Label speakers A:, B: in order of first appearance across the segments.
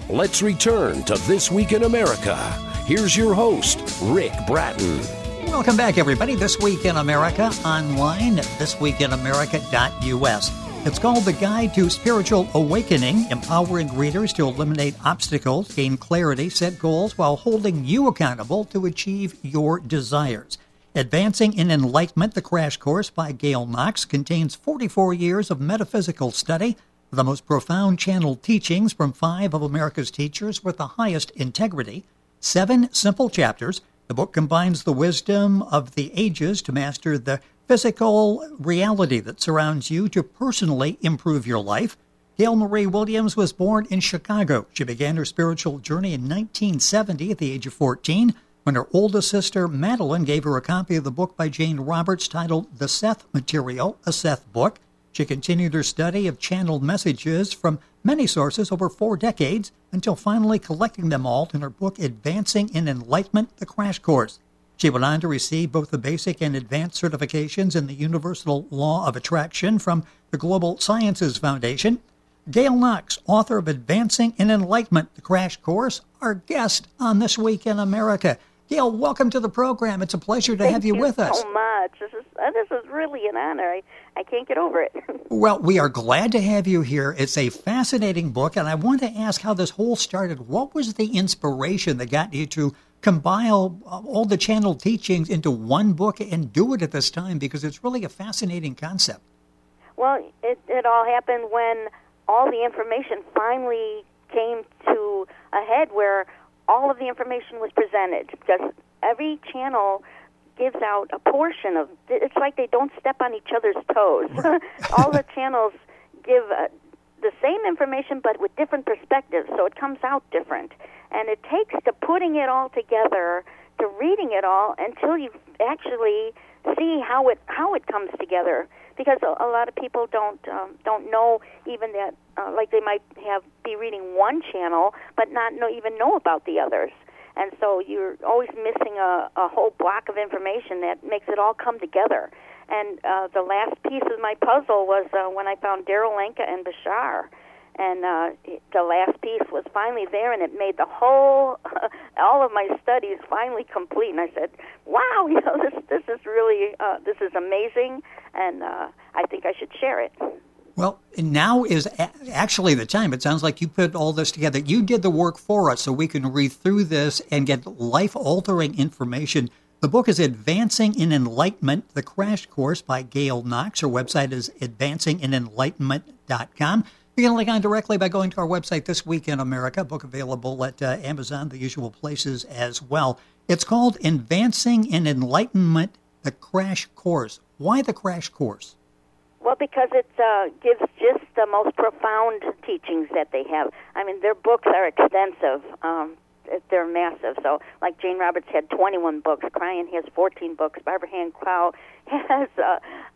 A: Let's return to This Week in America. Here's your host, Rick Bratton.
B: Welcome back, everybody. This Week in America, online at thisweekinamerica.us. It's called The Guide to Spiritual Awakening, empowering readers to eliminate obstacles, gain clarity, set goals, while holding you accountable to achieve your desires. Advancing in Enlightenment, the Crash Course by Gail Knox, contains 44 years of metaphysical study, the most profound channeled teachings from 5 of America's teachers with the highest integrity. 7 simple chapters. The book combines the wisdom of the ages to master the physical reality that surrounds you to personally improve your life. Gail Marie Williams was born in Chicago. She began her spiritual journey in 1970 at the age of 14, when her oldest sister, Madeline, gave her a copy of the book by Jane Roberts titled The Seth Material, a Seth book. She continued her study of channeled messages from many sources over 4 decades until finally collecting them all in her book Advancing in Enlightenment, the Crash Course. She went on to receive both the basic and advanced certifications in the Universal Law of Attraction from the Global Sciences Foundation. Gail Knox, author of Advancing in Enlightenment, the Crash Course, our guest on This Week in America. Gail, welcome to the program. It's a pleasure to have you with us.
C: Thank you so much. This is really an honor. I can't get over it.
B: Well, we are glad to have you here. It's a fascinating book, and I want to ask how this whole started. What was the inspiration that got you to compile all the channeled teachings into one book and do it at this time? Because it's really a fascinating concept.
C: Well, it all happened when all the information finally came to a head where all of the information was presented, because every channel gives out a portion of, it's like they don't step on each other's toes. All the channels give the same information but with different perspectives, so it comes out different. And it takes to putting it all together, to reading it all, until you actually see how it comes together. Because a lot of people don't know even that, like they might be reading one channel but not even know about the others. And so you're always missing a whole block of information that makes it all come together. And the last piece of my puzzle was when I found Darryl Anka and Bashar. And the last piece was finally there, and it made the whole, all of my studies finally complete. And I said, wow, this is really, this is amazing, and I think I should share it.
B: Well, now is actually the time. It sounds like you put all this together. You did the work for us so we can read through this and get life-altering information. The book is Advancing in Enlightenment, the Crash Course by Gail Knox. Her website is advancinginenlightenment.com. You can link on directly by going to our website, This Week in America. Book available at Amazon, the usual places as well. It's called Advancing in Enlightenment, the Crash Course. Why the Crash Course?
C: Well, because it gives just the most profound teachings that they have. I mean, their books are extensive. They're massive. So, like Jane Roberts had 21 books. Cryan has 14 books. Barbara Hand Clow has a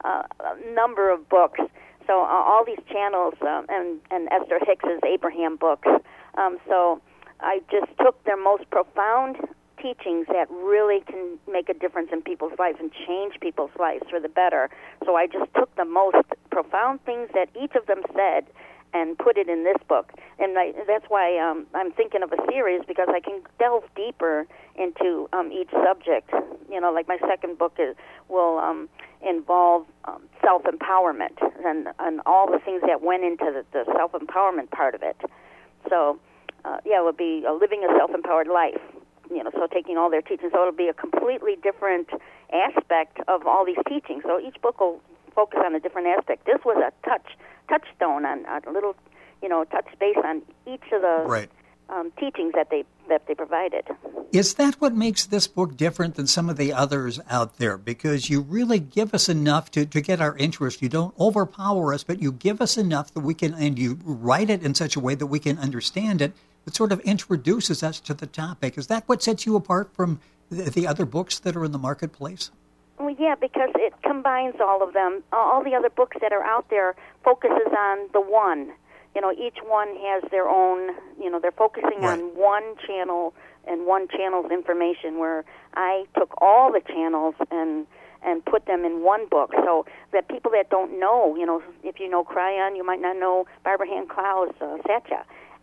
C: number of books. So all these channels, and Esther Hicks's Abraham books. So I just took their most profound teachings that really can make a difference in people's lives and change people's lives for the better. So I just took the most profound things that each of them said and put it in this book. And that's why I'm thinking of a series, because I can delve deeper into each subject. Like my second book will involve self-empowerment and all the things that went into the self-empowerment part of it. So, it would be living a self-empowered life. So taking all their teachings. So it'll be a completely different aspect of all these teachings. So each book will focus on a different aspect. This was a touchstone on a little, touch base on each of the teachings that they provided.
B: Is that what makes this book different than some of the others out there? Because you really give us enough to get our interest. You don't overpower us, but you give us enough that we can, and you write it in such a way that we can understand it. It sort of introduces us to the topic. Is that what sets you apart from the other books that are in the marketplace?
C: Well, yeah, because it combines all of them. All the other books that are out there focuses on the one. Each one has their own, they're focusing on one channel and one channel's information, where I took all the channels and put them in one book, so that people that don't know, if you know Cryan, you might not know Barbara Hand Clow's Satya.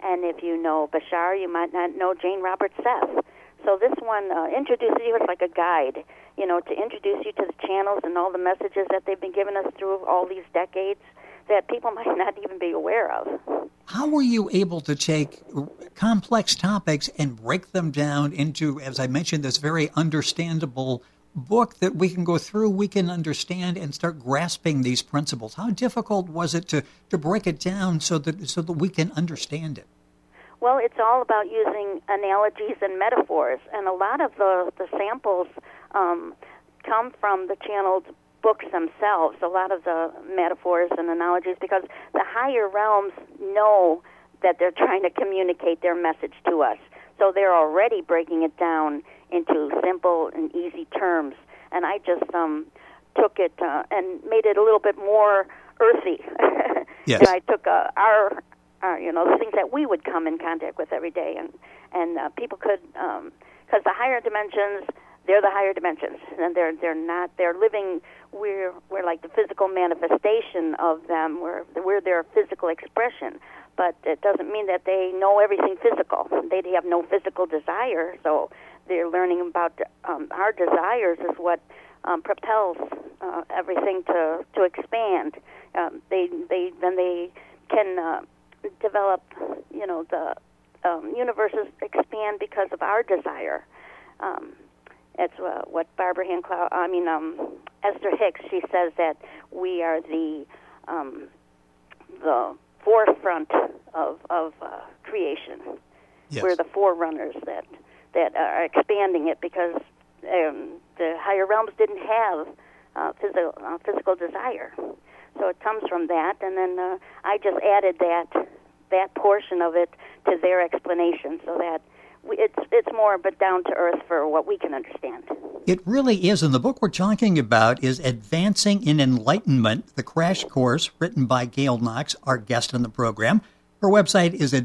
C: And if you know Bashar, you might not know Jane Roberts Seth. So this one introduces you as like a guide, to introduce you to the channels and all the messages that they've been giving us through all these decades that people might not even be aware of.
B: How were you able to take complex topics and break them down into, as I mentioned, this very understandable book that we can go through, we can understand, and start grasping these principles? How difficult was it to break it down so that we can understand it?
C: Well, it's all about using analogies and metaphors, and a lot of the samples come from the channeled books themselves, a lot of the metaphors and analogies, because the higher realms know that they're trying to communicate their message to us. So they're already breaking it down into simple and easy terms. And I just took it and made it a little bit more earthy.
B: Yes.
C: And I took our the things that we would come in contact with every day, and people could, because the higher dimensions, they're the higher dimensions, and they're living. We're like the physical manifestation of them. We're their physical expression, but it doesn't mean that they know everything physical. They have no physical desire, so they're learning about our desires is what propels everything to expand. They can develop, the universes expand because of our desire. It's what Barbara Esther Hicks, she says that we are the forefront of creation.
B: Yes.
C: We're the forerunners that are expanding it because the higher realms didn't have physical desire. So it comes from that, and then I just added that portion of it to their explanation so that it's more but down to earth for what we can understand.
B: It really is, and the book we're talking about is Advancing in Enlightenment, the crash course written by Gail Knox, our guest on the program. Her website is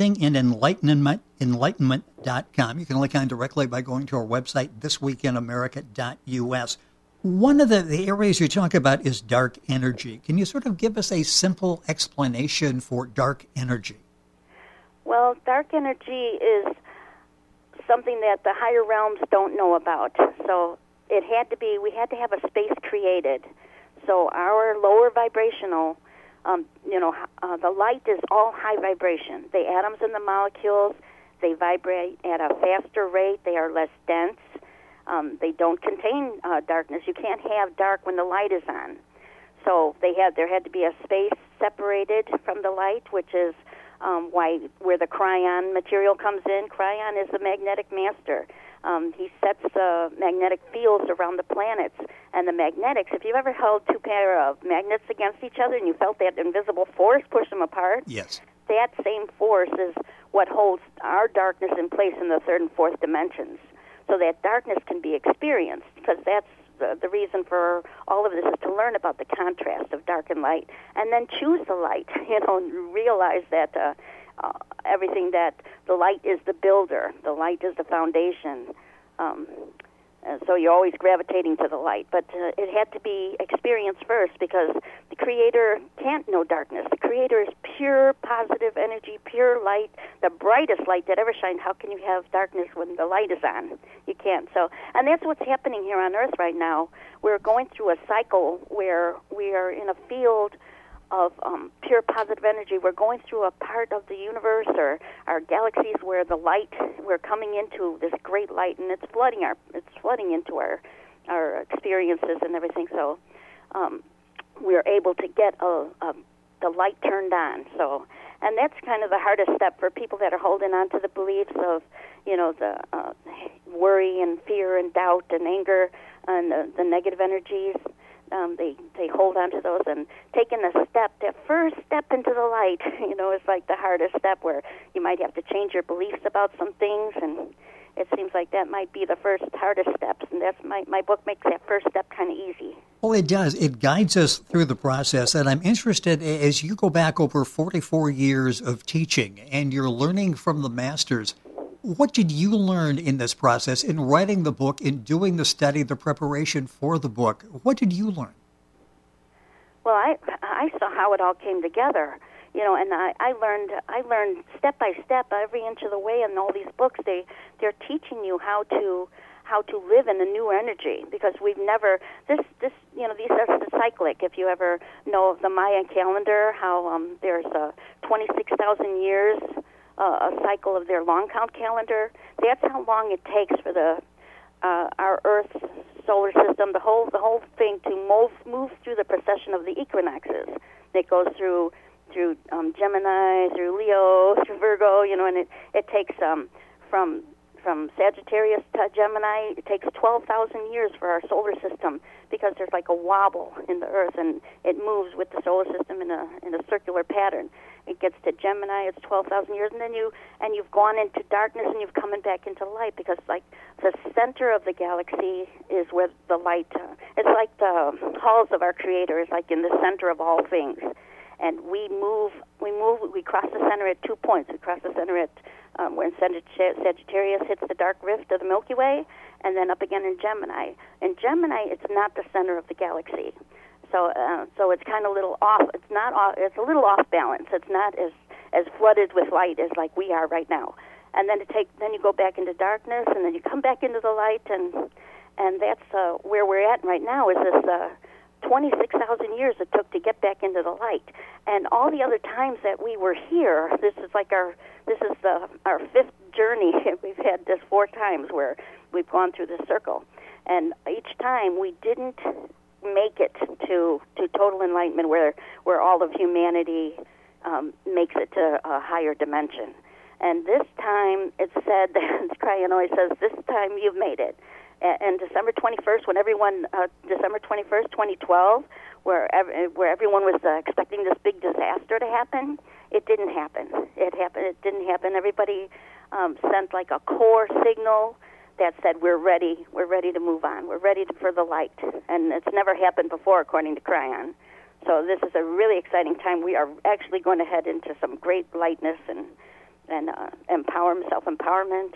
B: advancinginenlightenment.com. You can click on directly by going to our website, thisweekinamerica.us. One of the areas you talk about is dark energy. Can you sort of give us a simple explanation for dark energy?
C: Well, dark energy is something that the higher realms don't know about. So we had to have a space created. So our lower vibrational, the light is all high vibration. The atoms and the molecules, they vibrate at a faster rate. They are less dense. They don't contain darkness. You can't have dark when the light is on. So there had to be a space separated from the light, which is where the cryon material comes in. Cryon is the magnetic master. He sets magnetic fields around the planets. And the magnetics, if you've ever held two pair of magnets against each other and you felt that invisible force push them apart,
B: yes,
C: that same force is what holds our darkness in place in the third and fourth dimensions. So that darkness can be experienced, because that's the reason for all of this is to learn about the contrast of dark and light, and then choose the light, and realize that everything, that the light is the builder, the light is the foundation. So you're always gravitating to the light. But it had to be experienced first, because the Creator can't know darkness. The Creator is pure positive energy, pure light, the brightest light that ever shined. How can you have darkness when the light is on? You can't. So, and that's what's happening here on Earth right now. We're going through a cycle where we are in a field of pure positive energy. We're going through a part of the universe or our galaxies where the light, we're coming into this great light, and it's flooding into our experiences and everything. So we're able to get the light turned on. So, and that's kind of the hardest step for people that are holding on to the beliefs of, the worry and fear and doubt and anger and the negative energies. They hold on to those, and taking the first step into the light, is like the hardest step, where you might have to change your beliefs about some things, and it seems like that might be the first hardest steps, and that's my book makes that first step kind of easy.
B: Well, it does. It guides us through the process, and I'm interested, as you go back over 44 years of teaching, and you're learning from the masters, what did you learn in this process, in writing the book, in doing the study, the preparation for the book? What did you learn?
C: Well, I saw how it all came together. And I learned step by step, every inch of the way in all these books. They're teaching you how to live in a new energy, because we've never these are cyclic. If you ever know of the Mayan calendar, how there's 26,000 years, a cycle of their long count calendar. That's how long it takes for our Earth's solar system, the whole thing to move through the procession of the equinoxes. It goes through Gemini, through Leo, through Virgo, and it takes from Sagittarius to Gemini, it takes 12,000 years for our solar system, because there's like a wobble in the Earth, and it moves with the solar system in a circular pattern. It gets to Gemini, it's 12,000 years, and then you've gone into darkness and you've come back into light, because like the center of the galaxy is where the light. It's like the halls of our Creator is like in the center of all things, and we cross the center at 2 points. We cross the center at when Sagittarius hits the dark rift of the Milky Way, and then up again in Gemini. In Gemini, it's not the center of the galaxy, so it's kind of a little off. It's not off. It's a little off balance. It's not as flooded with light as like we are right now. And then then you go back into darkness, and then you come back into the light, and that's where we're at right now. Is this 26,000 years it took to get back into the light, and all the other times that we were here. This is our fifth journey. We've had this 4 times where we've gone through this circle, and each time we didn't make it to total enlightenment, where all of humanity makes it to a higher dimension. And this time, it's said, Kryon always says, this time you've made it. And December 21st, December 21st, 2012, where everyone was expecting this big disaster to happen, it didn't happen. It didn't happen. Everybody sent like a core signal that said, we're ready to move on. We're ready for the light. And it's never happened before, according to Kryon. So this is a really exciting time. We are actually going to head into some great lightness and self-empowerment.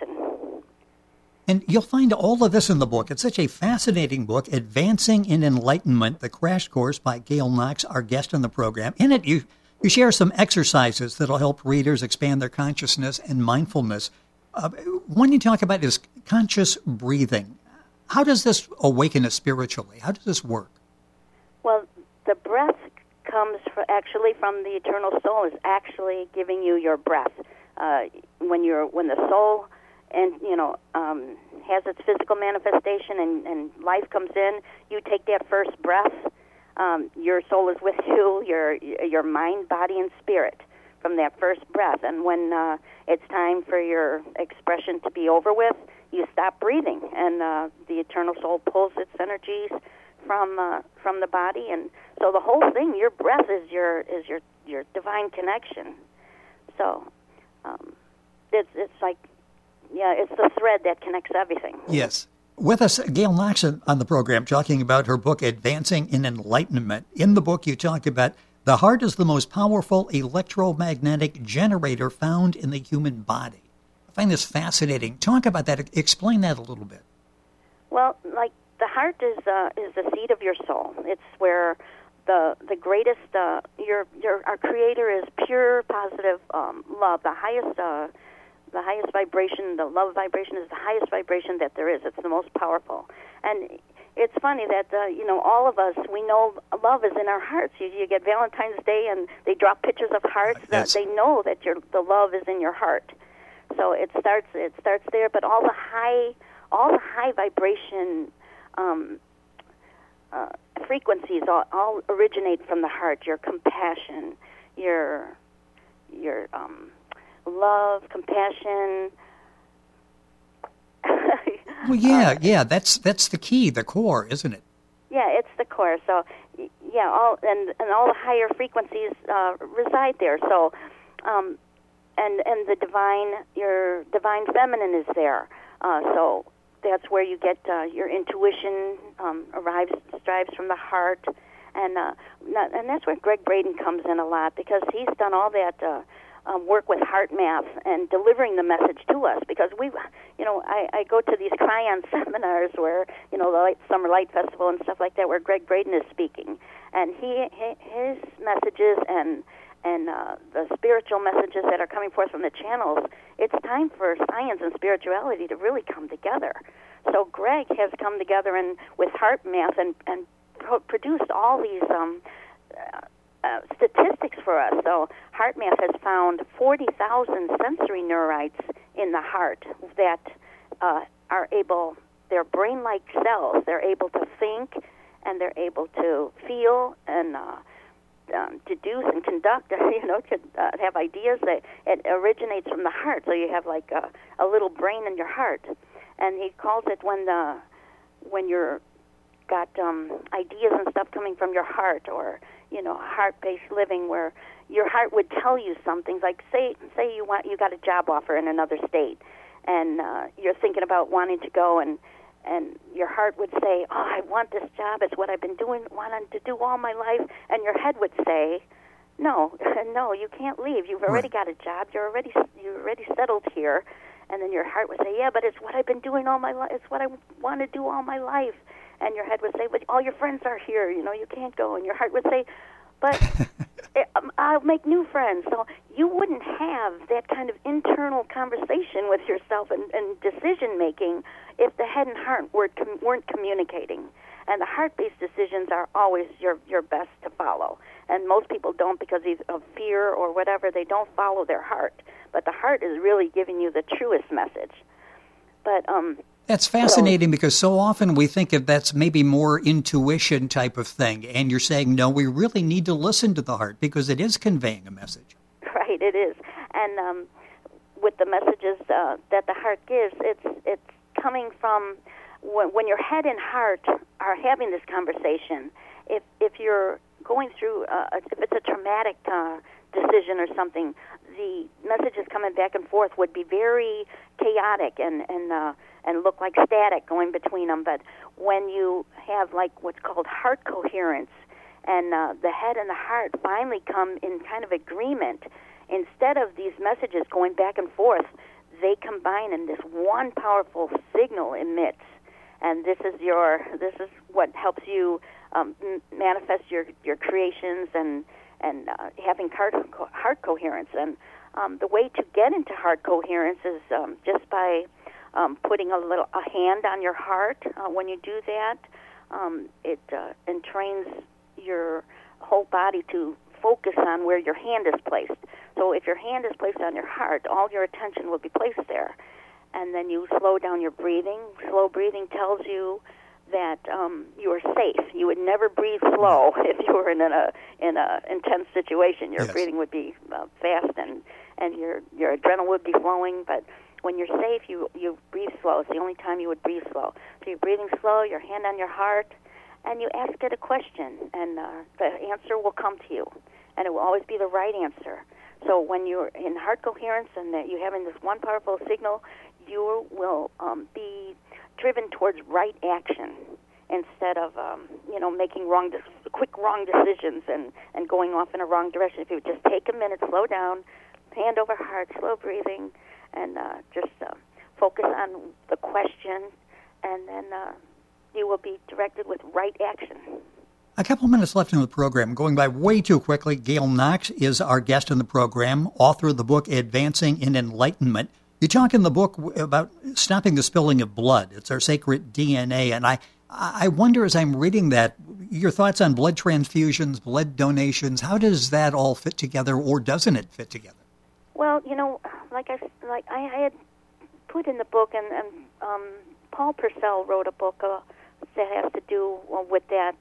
B: And you'll find all of this in the book. It's such a fascinating book, Advancing in Enlightenment, the Crash Course by Gail Knox, our guest on the program. In it, you share some exercises that will help readers expand their consciousness and mindfulness. One you talk about is conscious breathing. How does this awaken us spiritually? How does this work?
C: Well, the breath comes actually from the eternal soul, is actually giving you your breath. When the soul has its physical manifestation and life comes in, you take that first breath. Your soul is with you, your mind, body, and spirit from that first breath. And when it's time for your expression to be over with, you stop breathing, and the eternal soul pulls its energies from the body. And so the whole thing, your breath is your divine connection. So it's like, it's the thread that connects everything.
B: Yes. With us, Gail Knox on the program, talking about her book, Advancing in Enlightenment. In the book, you talk about the heart is the most powerful electromagnetic generator found in the human body. I find this fascinating. Talk about that. Explain that a little bit.
C: Well, like the heart is the seat of your soul. It's where the greatest our Creator is pure, positive love. The highest vibration, the love vibration, is the highest vibration that there is. It's the most powerful. And it's funny that, all of us, we know love is in our hearts. You get Valentine's Day and they drop pictures of hearts.
B: Yes.
C: They know that the love is in your heart. So it starts there, but all the high vibration frequencies all originate from the heart. Your compassion, your love, compassion.
B: Well, yeah, that's the key, the core, isn't it?
C: Yeah, it's the core. So, yeah, all the higher frequencies reside there. So, and the your divine feminine is there. So that's where you get your intuition strives from the heart, and that's where Greg Braden comes in a lot, because he's done all that. Work with heart math and delivering the message to us, because I go to these Kryon seminars where, the Summer Light Festival and stuff like that, where Greg Braden is speaking, and his messages and and the spiritual messages that are coming forth from the channels, it's time for science and spirituality to really come together. So Greg has come together and with HeartMath and produced all these statistics for us. So HeartMath has found 40,000 sensory neurites in the heart that are able, they're brain-like cells. They're able to think, and they're able to feel and deduce and conduct, have ideas. That it originates from the heart. So you have like a little brain in your heart. And he calls it when you're got ideas and stuff coming from your heart, or heart-based living, where your heart would tell you something. Like say you got a job offer in another state, and you're thinking about wanting to go, and your heart would say, "Oh, I want this job. It's what I've been wanting to do all my life." And your head would say, "No, you can't leave. You've already got a job. You're already settled here." And then your heart would say, "Yeah, but it's what I've been doing all my life. It's what I want to do all my life." And your head would say, "But all your friends are here. You can't go." And your heart would say, "But I'll make new friends." So you wouldn't have that kind of internal conversation with yourself and decision making if the head and heart weren't communicating. And the heart-based decisions are always your best to follow. And most people don't, because of fear or whatever. They don't follow their heart. But the heart is really giving you the truest message. But
B: that's fascinating, because so often we think of that's maybe more intuition type of thing. And you're saying, no, we really need to listen to the heart because it is conveying a message.
C: Right, it is. And with the messages that the heart gives, it's coming from when your head and heart are having this conversation. If you're going through, if it's a traumatic decision or something, the messages coming back and forth would be very chaotic and look like static going between them. But when you have like what's called heart coherence, and the head and the heart finally come in kind of agreement, instead of these messages going back and forth, they combine and this one powerful signal emits. And this is what helps you manifest your creations and having heart coherence. And the way to get into heart coherence is just by putting a hand on your heart. When you do that, it entrains your whole body to focus on where your hand is placed. So if your hand is placed on your heart, all your attention will be placed there. And then you slow down your breathing. Slow breathing tells you that you are safe. You would never breathe slow if you were in a intense situation. Your breathing would be fast, and your adrenaline would be flowing. But when you're safe, you breathe slow. It's the only time you would breathe slow. So you're breathing slow, your hand on your heart, and you ask it a question, and the answer will come to you, and it will always be the right answer. So when you're in heart coherence and that you're having this one powerful signal, you will be driven towards right action instead of making quick wrong decisions and going off in a wrong direction. If you would just take a minute, slow down, hand over heart, slow breathing, and just focus on the question, and then you will be directed with right action.
B: A couple of minutes left in the program. Going by way too quickly, Gail Knox is our guest in the program, author of the book Advancing in Enlightenment. You talk in the book about stopping the spilling of blood. It's our sacred DNA. And I wonder, as I'm reading that, your thoughts on blood transfusions, blood donations. How does that all fit together, or doesn't it fit together?
C: Well, like I had put in the book, and Paul Purcell wrote a book that has to do with that,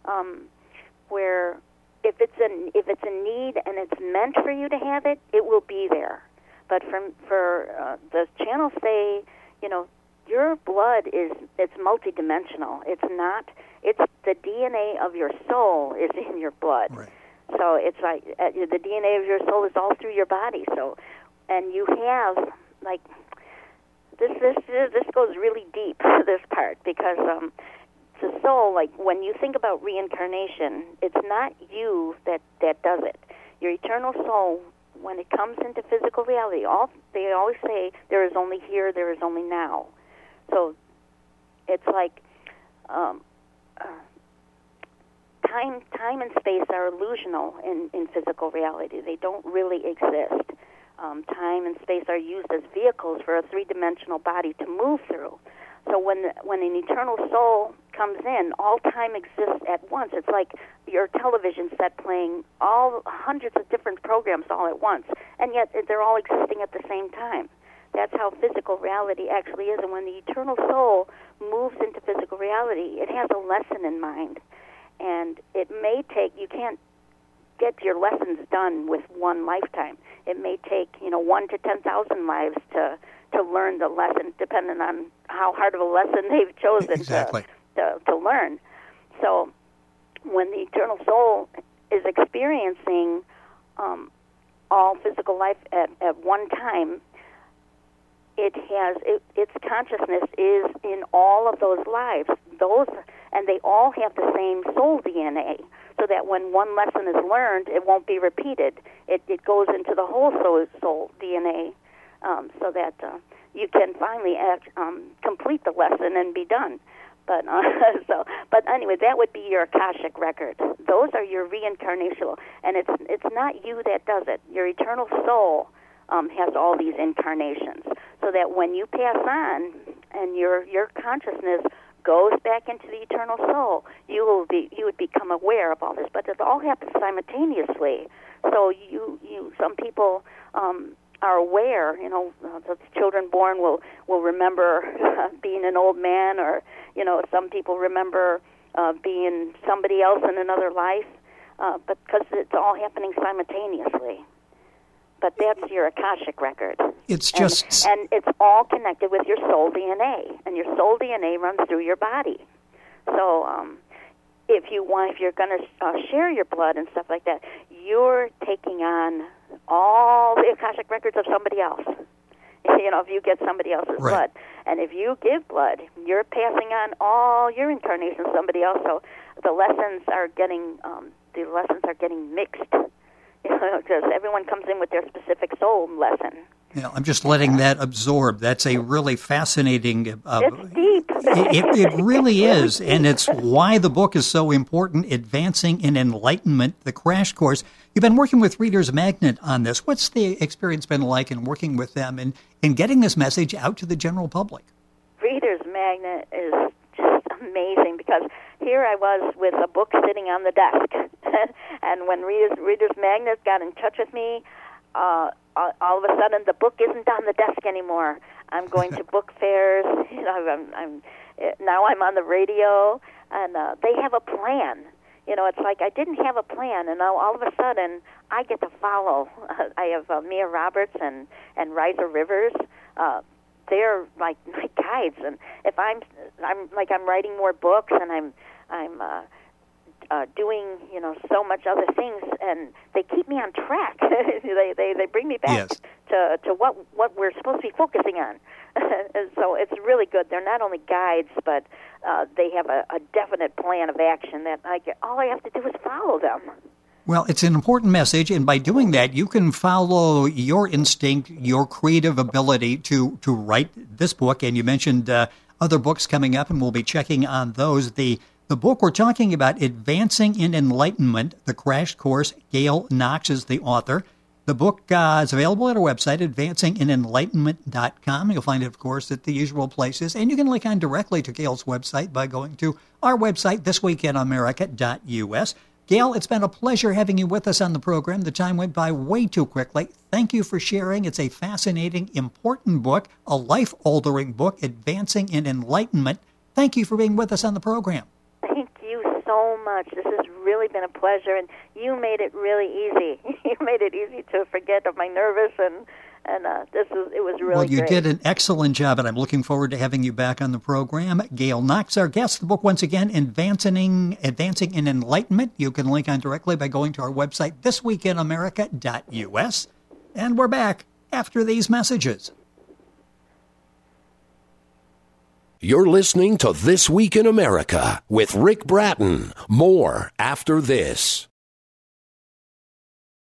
C: where if it's a need and it's meant for you to have it, it will be there. But for the channels say, your blood it's multidimensional. It's the DNA of your soul is in your blood.
B: Right.
C: So it's like the DNA of your soul is all through your body. So, and you have like this goes really deep, this part, because the soul, like when you think about reincarnation, it's not you that does it. Your eternal soul, when it comes into physical reality, they always say there is only here, there is only now. So it's like time and space are illusional in physical reality. They don't really exist. Time and space are used as vehicles for a three-dimensional body to move through. So when an eternal soul comes in, all time exists at once. It's like your television set playing all hundreds of different programs all at once, and yet they're all existing at the same time. That's how physical reality actually is. And when the eternal soul moves into physical reality, it has a lesson in mind. And it may take, you can't get your lessons done with one lifetime. It may take, 1 to 10,000 lives to learn the lesson, depending on how hard of a lesson they've chosen to learn. So when the eternal soul is experiencing all physical life at one time, its consciousness is in all of those lives. And they all have the same soul DNA, so that when one lesson is learned, it won't be repeated. It goes into the whole soul DNA, so that you can finally complete the lesson and be done. But but anyway, that would be your Akashic record. Those are your reincarnational, and it's not you that does it. Your eternal soul has all these incarnations, so that when you pass on and your consciousness goes back into the eternal soul, you would become aware of all this. But it all happens simultaneously. So some people are aware. The children born will remember being an old man, or some people remember being somebody else in another life, but because it's all happening simultaneously. But that's your Akashic record.
B: It's just...
C: And it's all connected with your soul DNA, and your soul DNA runs through your body. So if you're going to share your blood and stuff like that, you're taking on all the Akashic records of somebody else. If you get somebody else's blood. And if you give blood, you're passing on all your incarnations to somebody else. So the lessons are getting mixed. Because everyone comes in with their specific soul lesson.
B: I'm just letting that absorb. That's a really fascinating...
C: it's deep.
B: It really is, and it's why the book is so important, Advancing in Enlightenment, the Crash Course. You've been working with Reader's Magnet on this. What's the experience been like in working with them and in getting this message out to the general public?
C: Reader's Magnet is just amazing, because here I was with a book sitting on the desk. And when Reader's Magnet got in touch with me, all of a sudden the book isn't on the desk anymore. I'm going to book fairs. Now I'm on the radio, and they have a plan. It's like I didn't have a plan, and now all of a sudden I get to follow. I have Mia Roberts and Riza Rivers. They're like my guides, and if I'm writing more books, and I'm doing so much other things, and they keep me on track. they bring me back to what we're supposed to be focusing on. And so it's really good. They're not only guides, but they have a definite plan of action that all I have to do is follow them.
B: Well, it's an important message, and by doing that, you can follow your instinct, your creative ability to write this book. And you mentioned other books coming up, and we'll be checking on those. The book we're talking about, Advancing in Enlightenment, the Crash Course. Gail Knox is the author. The book is available at our website, advancinginenlightenment.com. You'll find it, of course, at the usual places. And you can link on directly to Gail's website by going to our website, thisweekinamerica.us. Gail, it's been a pleasure having you with us on the program. The time went by way too quickly. Thank you for sharing. It's a fascinating, important book, a life-altering book, Advancing in Enlightenment. Thank you for being with us on the program.
C: Thank you so much. This has really been a pleasure, and you made it really easy. You made it easy to forget of my nervous, and it was really
B: Well, you
C: great.
B: did an excellent job, and I'm looking forward to having you back on the program. Gail Knox, our guest. The book, once again, Advancing in Enlightenment. You can link on directly by going to our website, thisweekinamerica.us. And we're back after these messages.
A: You're listening to This Week in America with Rick Bratton. More after this.